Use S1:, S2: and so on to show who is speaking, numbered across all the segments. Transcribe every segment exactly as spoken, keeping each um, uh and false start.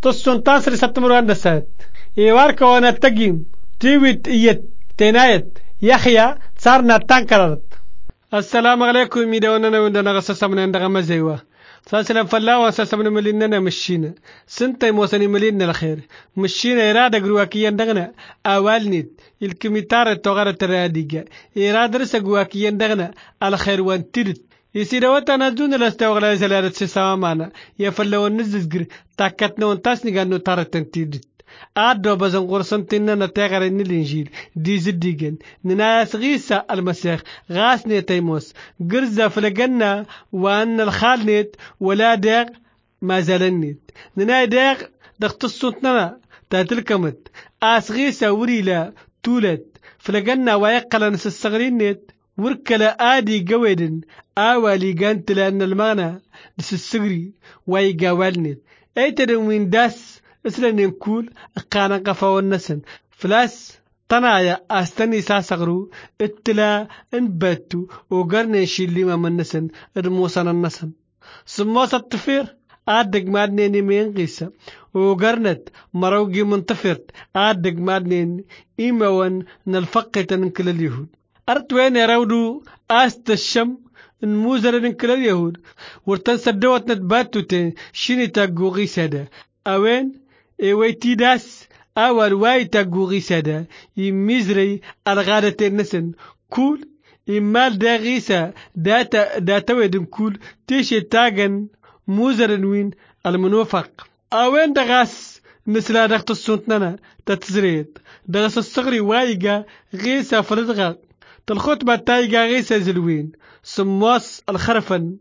S1: تصون تاسر ستمر هندسات يوارك وانا تقيم تيويت إيت تنايت يحيى صارنا تنكرت. السلام عليكم ميدونا وندنا غسسا من عندنا مزيوا ساسلام فلا وساسا من مليننا مشينا سنتي موسني ملينا الخير مشينا إرادة جواكي عندنا أولنيت الكميتار التغير التراديجا إرادة رس جواكي عندنا الخير وانترت يصير وقتنا دون الاستوغلا زلالة سامانا يفلو النزجر تاكتنا وانتاسني قانو تارتن تيدت أدو بزن قرصن تننا تغير الإنجيل دي زديجن نناس غيسا المسيح غاسني تيموس قرزة فلقنا وأن الخالنيت ولا داغ ما زالنيت ننا داغ دختصوتنا تاتلكمت آس غيسا وريلا تولت فلقنا ويقل نس الصغرينيت وركلا آدي قويدن آوالي قانت لأن المغنى دس السغري ويقاوالنيت ايتدن وين داس اسلن نقول قانا قفا والنسن فلاس طنايا استني ساسغرو اتلا انبتو وقرن شيلي ما من نسن ادموسن النسن سموس التفير ادق مادنين مين قيسا وقرنت مروقي منتفرت ادق مادنين ايموان نلفقت ننكل اليهود ارتوين يرودو است الشم نموزر ننكل اليهود ورتنسى دوت نتباتو تين شيني تاقو غيسادا اوين ايويتي داس اول واي تاقوغي سادا يميزري الغادة النسن كول إمال دا غيسا داتا داتا ويدن كول تيشي تاغن موزرن وين المنوفق اوين دا غاس نسلا داخت السنتنا تتزريد دا غاس الصغري وايقا غيسا فلدغا تالخطبة تايقا غيسا زلوين سمواس الخرفن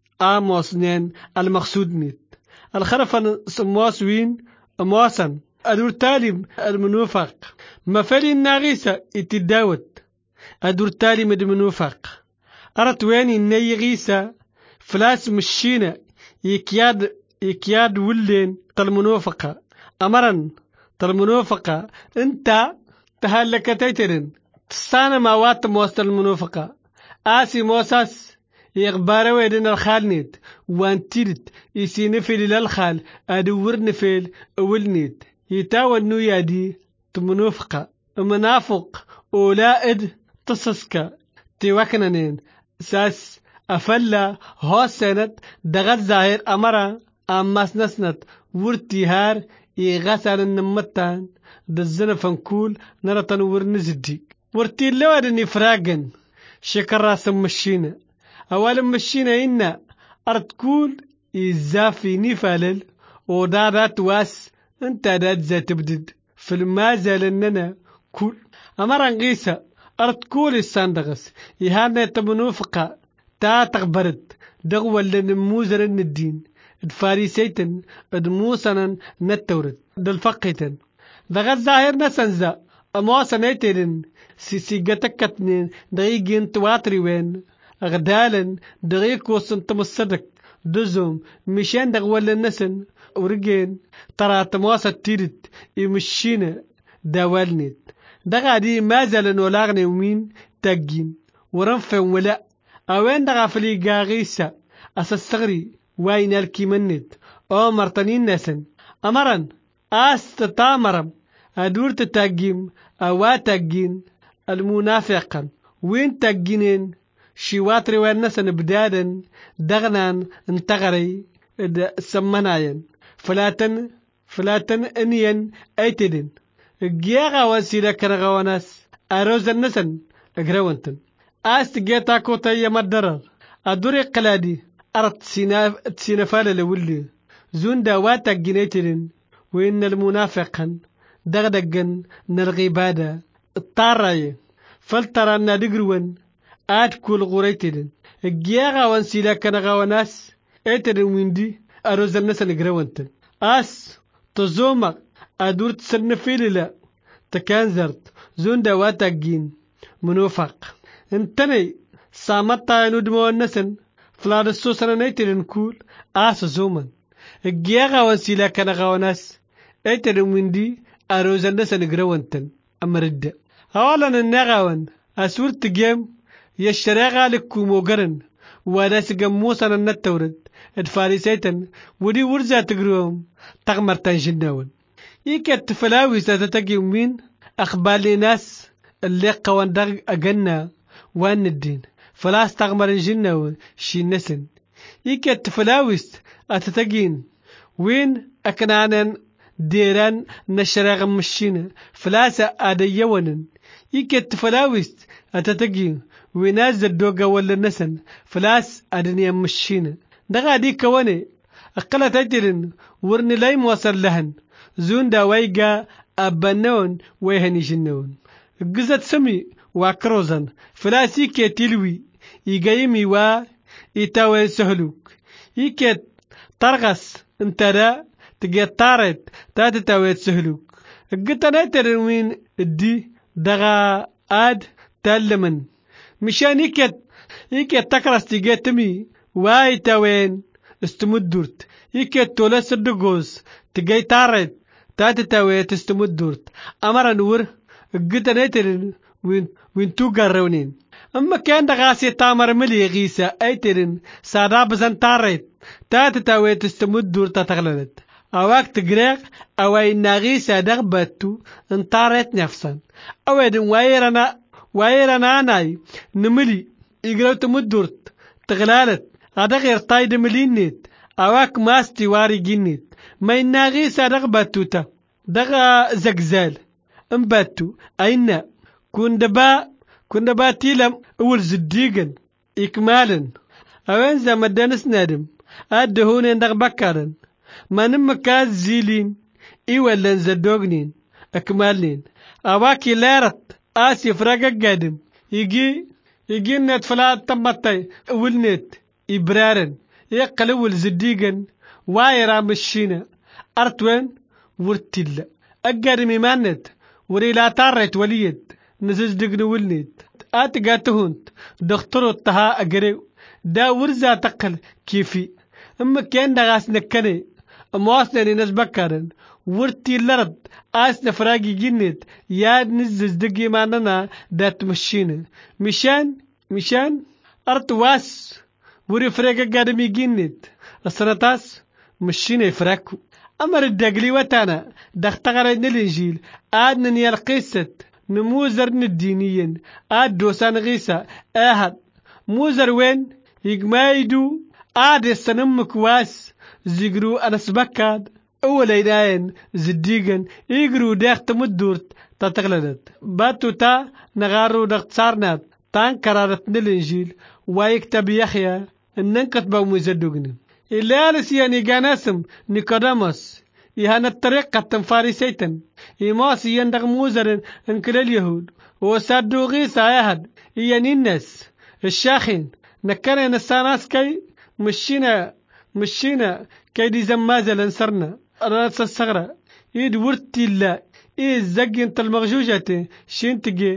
S1: آموس نين المقصود نيت الخرفن سمواس وين أمواسا أدور تالي المنوفق مفالي الناغيسة اتداوت أدور تالي مد منوفق أرت ويني الني غيسة فلاس مشينا يكياد يكياد ولين تالمنوفقة أمرا تالمنوفقة انت تهلك تيترن تستانا ما وات موست المنوفقة آسي موساس يغبار ويدن الخالنيت وانتيرت يسي نفل للخال ادور نفل اولنيت يتاوى النويا دي تمنوفقة منافق اولائد تصسكا تيوكنانين ساس افلا هو سنت دغت ظاهر امرا اماس نسنت ورتيهار يغسل النمتان دزنا فنكول نرطن ورنزديك ورتي اللوادن فراغن شكرا سمشينا أولا مشينا إنا أرتكول إزافي نفالل ودادات واس انت داد ذات بدد فالمازال لننا كول أمران غيسا أرتكول الساندغس يهانا تمنوفقا تا تغبرد دغوال لنموزر الدين الفارسيتن ادموسنا نتورد دالفقيتن دغت ظاهر نسنزا أمواسنيتن سيسيقتكتنين دغيقين تواتري وين أغدالا دغيك وصن تمصدق دزوم مشان دغوال النسن ورقين ترى تمواسة تيرت يمشينا دوالنيت دغا دي مازال ولاغني ومين تاقين ورنفا ولا اوين دغا فلي غاغيسا اسستغري واين الكيمنت او مرتنين نسن امرن است تامرم ادور تتاقيم او تاقين المنافقا وين تاقينين شيواتري والنسن بدادا دغنان انتغري سمناين فلاتن فلاتن انين ايتدن جيغا وسيلة كرغواناس اروز النسن اقروانتن است جيتا كوتا يمدرر ادوري قلادي ارت سينفال لولي زون داواتا جنيتدن وإن المنافقا دغدغن نرغيبادا الطاراي فلترى نادقروان آت كل غريتدن الجياغا وانسيلا كان غواناس ايتدن ويندي اروز الناس نقروانتن اس تزوما ادور تسنفيل لا تكانزرت زون دواتا جين منوفق انتني سامتا ينودمو النسن فلاد السوسنا نيتدن كول اس زومن الجياغا وانسيلا كان غواناس ايتدن ويندي اروز الناس نقروانتن امرد هوالا النغاوان اسور تجيم يشتريغا لكو موغرن وناس قموسنا النتورد الفارسيتن ودي ورزة تقروم تغمر تنجنون يكت فلاوي ستتقي مين أخبار ناس اللي قوان دغ أجنا وان الدين فلاس تغمر الجنون شي نسن يكت فلاويس أتتقين وين أكنانن ديران نشرغ مشينا فلاسة أديونن يكت فلاويس أتتقين ويناز الدوغا ولا نسن فلاس أدنيا مشينا دغا دي كواني أقل تجرن ورني لاي موصل لهن زون دا ويقا أبنون ويهني جنون قزت سمي وكروزن فلاسي كتلوي يقيمي وا يتاوي سهلوك يكت ترغس انترا تجي طارت تاتتاوي سهلوك قطنا ترمين الدي دغا آد تالمن مشان يكت يكت تكرس تجي تمي واي تاوين استمدرت يكت تولس الدقوس تجي طارت تاتتاوي تستمدرت أمر نور قطنا ترن وين وين توقرونين أما كان دغاسي تامر ملي غيسا أيترن ساداب زن طارت تاتتاوي تستمدرت تتغللت أواك تقريق أواي ناغيسا دغبتو انطارت نفسا أوادن وايرنا وايرنا ناي نملي يقرأو تمدرت تغلالت هذا غير طايد ملينيت أواك ماستي واري جينيت ما يناغيسا دغبتو تا دغا زقزال انباتو أين كون دبا كون دبا تيلم أول زديقن إكمالا أوين زمدانس نادم أدهون دغ بكارن ما نمكاز زيلين إيوالن زدوغنين أكمالين أواكي لارت آسي فراغا قادم يجي يجي نت فلات تمتاي ولنت إبرارن يقلو الزديقن وايرا مشينا أرتوين ورتلا أقارمي مانت وريلا تارت وليد نزج دقن ولنت آتقاتهونت دكتورو التها أقريو دا ورزا تقل كيفي أما كان دغاس نكني مواصلة نسبكارن ورتي لرد آس نفراجي جنت ياد نزز دقي ماننا دات مشينا مشان مشان أرتواس وري فريقا قادمي جنت السنتاس مشينا يفراكو أمر الدقلي وتانا دختغرين الإنجيل آد ننيا القصة نموزر الدينيين آد دوسان غيسا آهد موزر وين يقمايدو آد السنم كواس زيقرو أنا سبكاد أوليناين زديقن يقرو داخت مدورت تتغلدت باتو تا نغارو داخت صارنات تان كرارت الإنجيل ويكتب يحيى إنن كتبوا مزدوغن إلا لسياني قاناسم نيكوداموس يهان الطريق قد فارسيتن إماس يندغ موزرن انكل اليهود وسادو غيسا يهد يعني الناس الشاخين نكنا نساناس كي مشينا مشينا كي دي زمازة لنصرنا راس الصغرى إيد ورتي الله إيد زقين تالمغجوجة شينتقي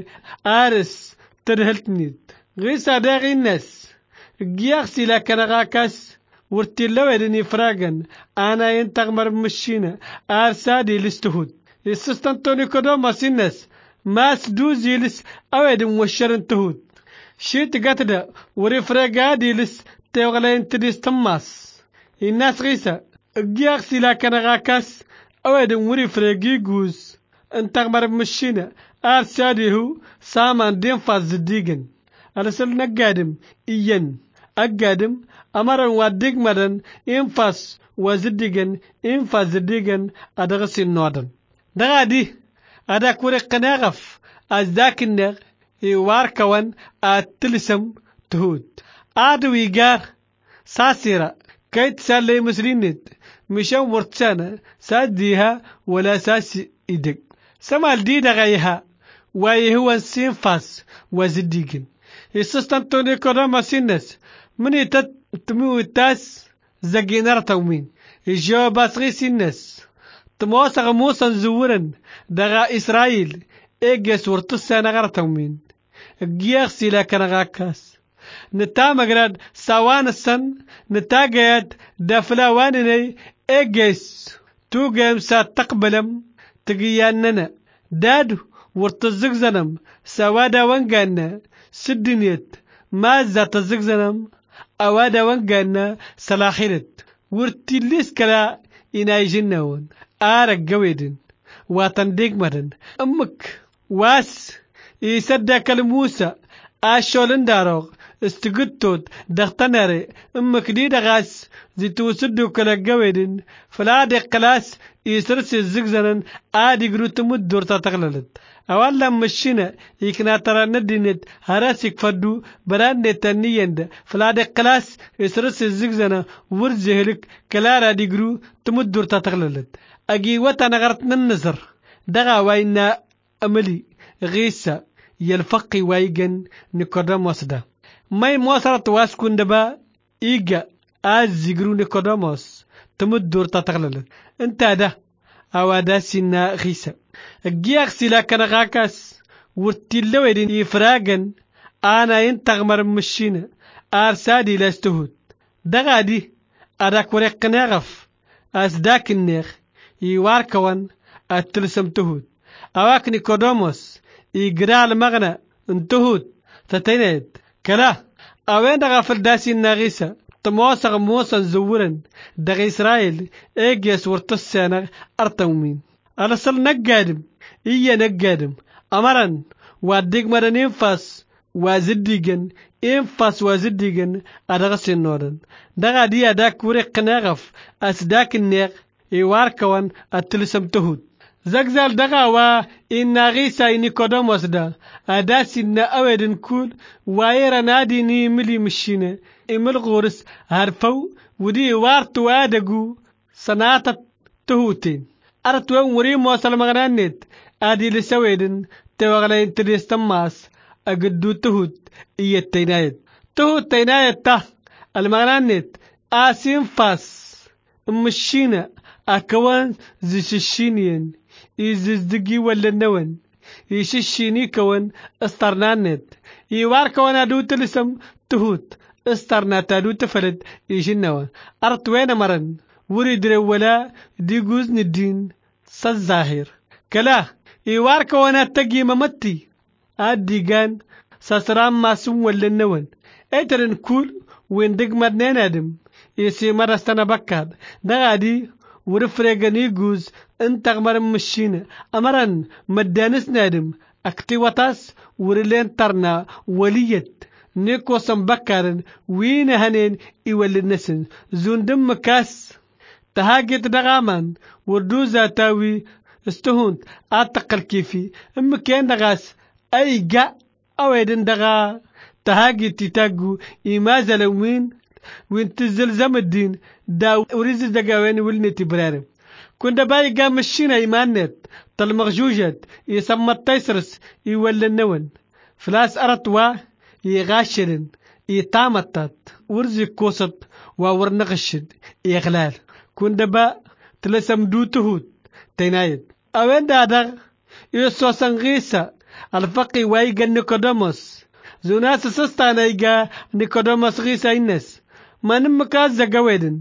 S1: آرس ترهلتنيد غيسا داغي الناس قياغسي لكنا غاكاس ورتي الله ودني فراغن أنا ينتغمر مشينا آرسادي لستهود السستانتوني كودوماس الناس ماس دوزي لس أودن وشرن تهود شيت قاتدا وري فراغادي لس تيوغلين تديس تماس الناس غيسا قياغسي لكنا غاكاس أودن وري فراغي جوز انتغمر مشينا آرسادي هو سامان دين فاز زديقن أرسل نقادم إيان أقادم أمرا وديق مدن إنفاس وزديقن إنفاس زديقن أدغسي النودن دغا دي أدا كوري قناغف أزداك النغ إيواركوان أتلسم تهود آدو إيقار ساسيرا كي تسالي مسرينت مشان ورتسانا ساديها ولا ساسي إيدك سمال دي دغايها ويهو سينفاس وزديقن السستانتوني كوراما سينس مني تتمو التاس زقينار تومين الجواب باسغي سينس تمواسغ موسى زورن دغا إسرائيل إيجس ورتسا نغار تومين الجياغ سيلا كنغاكاس نتا مغراد ساوان السن نتا قياد دافلا وانني إيجس توغيم سا تقبلم تقياننا دادو ورتزق زنم سوادا وانقانا سدنيت مازا تزق زنم أوادا وانقانا سلاخيرت ورتليس كلا إنا يجنون آرق قويدن واتنديق مدن أمك واس يسدى كالموسى آشولن داروغ استقدتود دختناري أمك دي دغاس زي توسدو كلا قويدن فلا دي قلاس يسرسي الزقزنن آدي قروت مدور تتغللت أولا مشينا يكنا ترى ندينت هراسك فدو بران نتانيين فلا دي قلاس يسرسي الزقزنن ورزهلك كلا را دي قرو تمدور تتغللت أجي وطا نغرتنا النظر دغا وينا أملي غيسا يلفقي وايجن نيكوداموس دا ماي موصرت واسكون دبا إيجا آز زيقرو نيكوداموس تمدور تتغللت انت ده أوادا سينا غيسا الجياق سيلا كان غاكاس ورتلو يدين يفراغن آنا ينتغمر مشينا آرسادي لاستهود دغا دي أداك ورق نغف أسداك النيخ يواركوان أتلسم تهود أواك نيكوداموس يقرأ المغنى انتهود تتينيد كلا أوين دغا فلداسي الناغيسة تمواسغ موسى زورن دغ إسرائيل إيجيس ورتسانا أرتومين ألسل نقادم إيا نقادم أمران واديق مرن إنفاس وازديقن إنفاس وازديقن أدغسي النورن دغا دي أداك ورق نغف أسداك النيغ إيواركوان أتلسم تهود زغزال دغا وا إنا غيسا نيكوداموس دا أداسي نا أويدن كول وايرا نادي ني ملي مشينة إمل غورس هارفو ودي وارتو آدقو سناتا تهوتين أرتوان وري موصل مغنانيت آدي لسويدن توغلين تريس تماس أقدو تهوت إيا التينايت تهوت تينايت تا المغنانيت آسين فاس مشينة أكوان زيششينيين يزدقي ولا نون يششيني كون استرنانت يوار كون أدو تلسم تهوت استرنات أدو تفلت يشنوا أرتوين مرن وريد ولا ديجوز ندين سالظاهر كلا يوار كون أتجي ممتي أديجان ساسرام ماسوم ولا نون أترن كول وين دق مدنين أدم يسي مرستنا بكاد دغادي ورفريغاني جوز انت غمر مشينا امرن مدانس نادم اكتي وطاس ورلين ترنا وليت نيكو سنبكارن وين هنين ايوال النسن زون دم كاس تهاجت دغامان وردوزا تاوي استهونت اتقل كيفي ام كان دغاس اي جا اويدن دغا تهاجت تتاقو ايمازا لوين وين تزلزم الدين دا وريز دقاوين ولني تبرارم كنت باي قام مشينا ايمانت تالمغجوجت يسمى التيسرس يولى النون فلاس ارتوا يغاشرن يتامتت ورزي كوسط وورنغشد يغلال كنت با تلسم دو تهود تينايد اوين دادا يسو سنغيسا الفقي وايقا نيكوداموس زوناس سستانا ايقا نيكوداموس غيسا إنس ما نمكاز زقويدن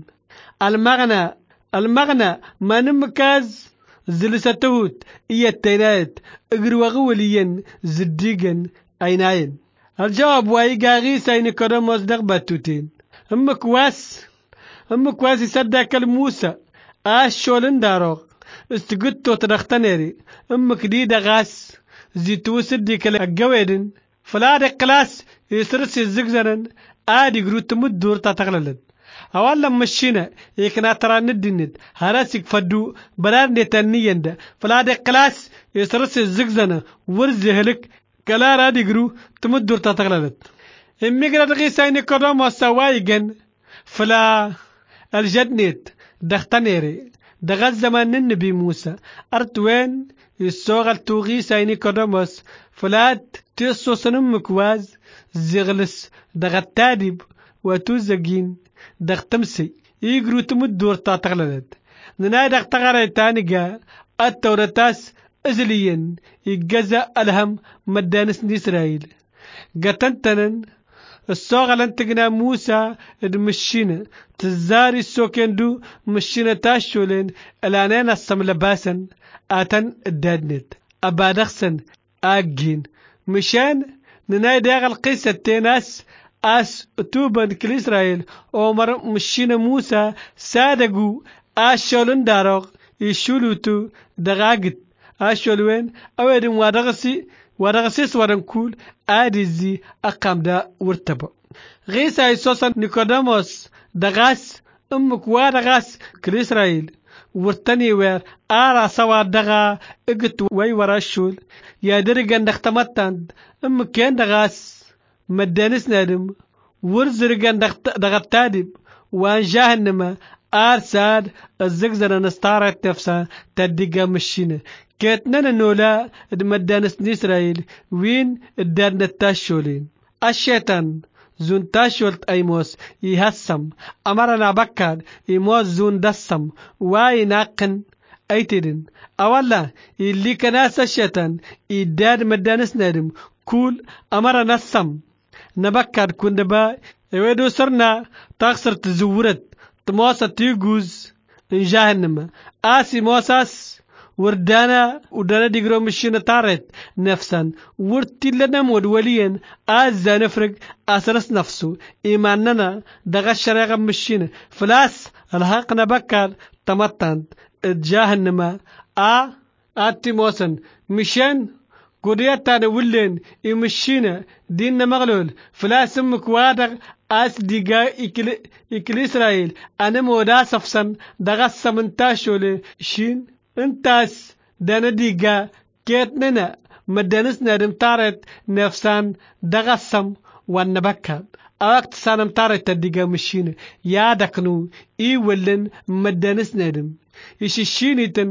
S1: المغنى المغنى ما نمكاز زلستهوت إيا التينايت اقروا غوليين زديقن أيناين الجواب وايقا غيسا نيكوداموس دغباتوتين امك واس امك واس يصدق الموسى آش شولن داروغ استقدتو تدختنيري امك دي دغاس زيتو سدي كلا قويدن فلا دي قلاس يسرسي الزقزنن آدي قروت مدور تتغللد أولا مشينا يكنا ترى ندينت هراسك فدو بران نتانيين دا فلا دي قلاس يسرسي الزقزنن ورزهلك كلا رادي قرو تمدور تتغللد امي قرد غيساني كرام وسوايقن فلا الجدنيت دختنيري دغز زمان النبي موسى أرتوين يسوغل توغي سايني كراموس فلات تيسو سنم مكواز زغلس دغتادب وتوزقين دغتمسي يقرو تمدور تاتغللد نناي دغتغاري تانيقا التورتاس ازليين يقزا الهم مدانس إسرائيل قتنتنن الصوغلن تقنا موسى دمشينا تزاري السوكندو مشينا تاشولين الانين السملباسن آتن الدادنت أبادخسن آجين مشان نناي داغ القيسة تيناس أس توبن كل إسرائيل عمر مشينا موسى سادقو أشولن دارق يشولوتو دغاقت أشولوين أودن ودغسي ودغسيس ودنكول آدزي أقام دا ورتبا غيسا يسوسا نيكوداموس دغاس أمك ودغاس كل إسرائيل ورتني وير آرا سوا دغا اقت وي وراشول يا درقان دختمتان أمك كان دغاس مدانس نادم ورزرقان دغتادب وان جاهنما آرساد الزقزر نستارت نفسها تدقى مشينة كاتنا نولا مدانس نسرائيل وين الدارنا التاشولين الشيطان زون تاشولت ايموس يهسم امرنا بكاد يموس زون دسم واي ناقن ايتدن اولا اللي كناس الشيطان يداد مدانس نادم كول امرنا السم نبكاد كندبا يودو سرنا تاخسر تزورت تموسا تيجوز جهنم آسي موساس وردانا ودانا ديجرو مشينا تارت نفسا ورتلنا مودوليا آزا نفرق أسرس نفسه إيماننا دغا الشريغة مشينا فلاس الحقنا بكار تمتان جهنم آ آتي موسن مشان قريتنا ولين يمشينا ديننا مغلول فلاس امك وادغ أس ديجا إكل إكل إسرائيل أنا مودا صفصن دغس منتاشول شين انتاس دانا ديجا كيتنا مدانس نادم تارت نفسان دغسم والنبكة أوقت سانم تارت ديجا مشين يا دكنو إي ولن مدانس نادم يشيشينيتن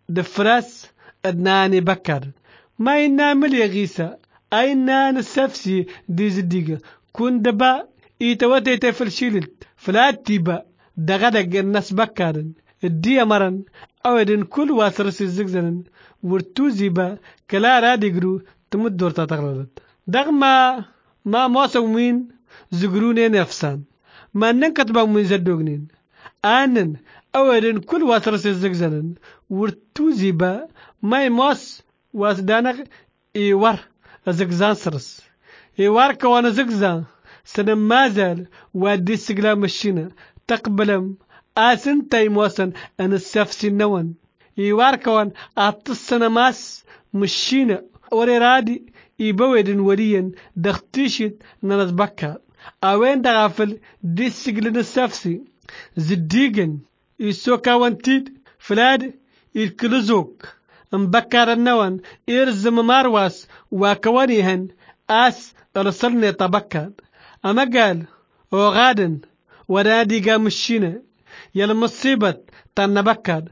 S1: دفراس أدناني بكر ما ينامل يا غيسا أينا نسفسي ديز ديجا كون دبا إيتواتي تفلشيلت فلا تيبا دغدق الناس بكارن الدي مرن أودن كل واسرس الزقزن ورتوزي با كلا رادقرو تمد دورتا تغللت دغ ما ما موسومين زقروني نفسان ما ننكتبا من زدوغنين آنن أودن كل واسرس الزقزن ورتوزي با ما موس واسدانغ إيوار الزقزان سرس إيوار كوانا زقزان سنم مازال وادي السقلا مشينا تقبلم آسن تايموسن أن السفسي النوان يواركوان أتصنا ماس مشينا وري رادي يبويدن وريا دختيشت ننزبكا أوين دغافل دي السقلن السفسي زديقن يسوكا وانتيد فلاد يركلزوك مبكار النوان إرزم مارواس وكوانيهن آس رسلني تبكار أما قال وغادن ورادي قامشينا يلا مصيبة تنبكد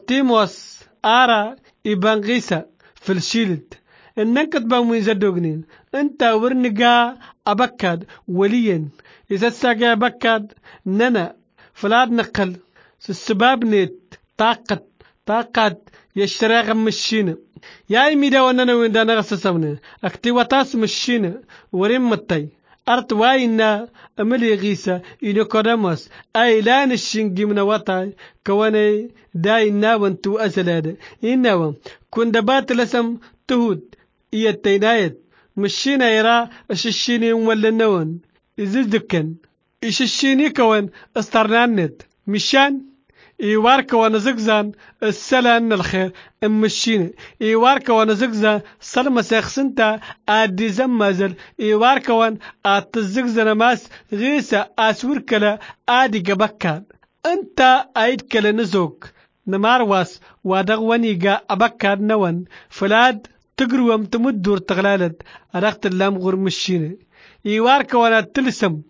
S1: وتيموس آرا إبانغيسا في الشيلد إنك تبقى من زدوغنين انت ورنقا أبكد وليا إذا ساقا بكد ننا فلاد نقل السباب نيت طاقت طاقت يشتراغ مشينا يا إميدا وننا وين دانا غسسونا اكتي وطاس مشينا ورم متي أرت واينا أملي غيسا إنو كرمس أي لان الشنجي من وطاي كواني داي ناون تو أسلاد إناوان كون دبات لسم تهود إيا التينايت مشينا يرا أششيني ولا نوان إزيز دكن إششيني كوان استرنانت مشان إيوارك وانا زقزان السلام الخير امشيني إيوارك وانا زقزان سلمة سيخسنتا آدي زمازل إيوارك وان آتزقزان ماس غيسا آسوركلا آدي قبكان انت آيد كلا نزوك نمارواس وادغوانيقا أبكان نوان فلاد تقروم تمدور تغلالد أرقت اللام غور مشيني إيوارك وانا تلسم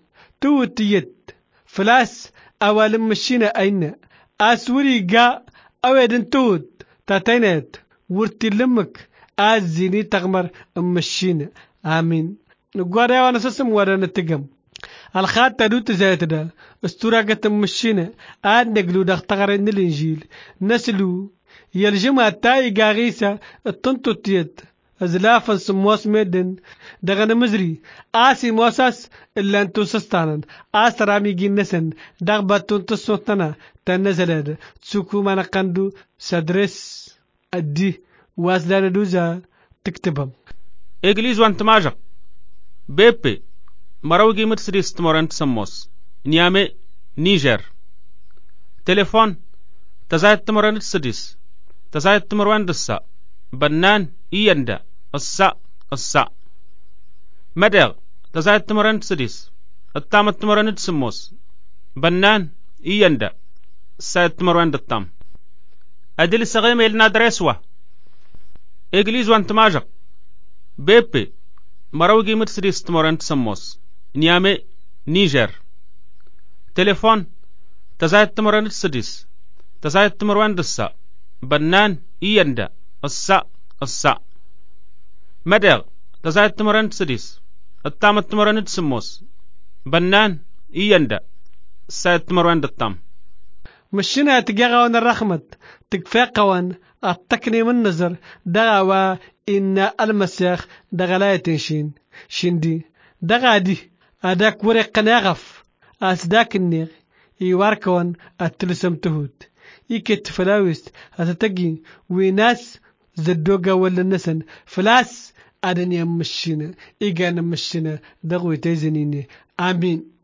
S1: توتيت فلاس أوالم مشيني أين أسوري جا أودن تود تاتينات ورتي لمك أزيني تغمر مشينا آمين نقول يا وانا سسم وانا نتقم الخات تدوت زيت دا استراقة مشينا آد نقلو دختغرين الإنجيل نسلو يلجمع تاي غاغيسا التنتو تيت أزلافا سموس ميدن دغنا مزري آسي موساس إلا أنتو سستانا آس رامي جنسن دغبا تنتو سوتنا تنزلد تسوكو مانا قندو سدرس أدي واسدان دوزا تكتبهم
S2: إجليز وانت ماجق بيبي مروجي مرسيدس تمرن تسموس نيامي نيجر تليفون تزايد تمرن تسديس تزايد تمرن دسا بنان إيندا السا السا مدغ تزايد تمرن تسديس التام تمرن تسموس بنان إيندا سايد تمرن دتام أدل سغيم إلنا درسوا إجليز وانت ماجق بيبي مروجي مرسيدس تمرن تسموس نيامي نيجر تليفون تزايد تمرن تسديس تزايد تمرن دسا بنان إيندا السا السا مدغ تزايد تمرن تسديس التام تمرن تسموس بنان إيندا سايد تمرن دتام
S1: مشينا تجاغون الرحمت تكفاقون التكني من نظر دغوا إن المسيح دغلا يتنشين شندي دغادي أداك ورق ناغف أسداك النيغ يواركون التلسم تهود يكت فلاوست هتتقي وناس زدوغا ولا النسن فلاس أدن يمشينا إيغان مشينا دغوي تيزنيني آمين.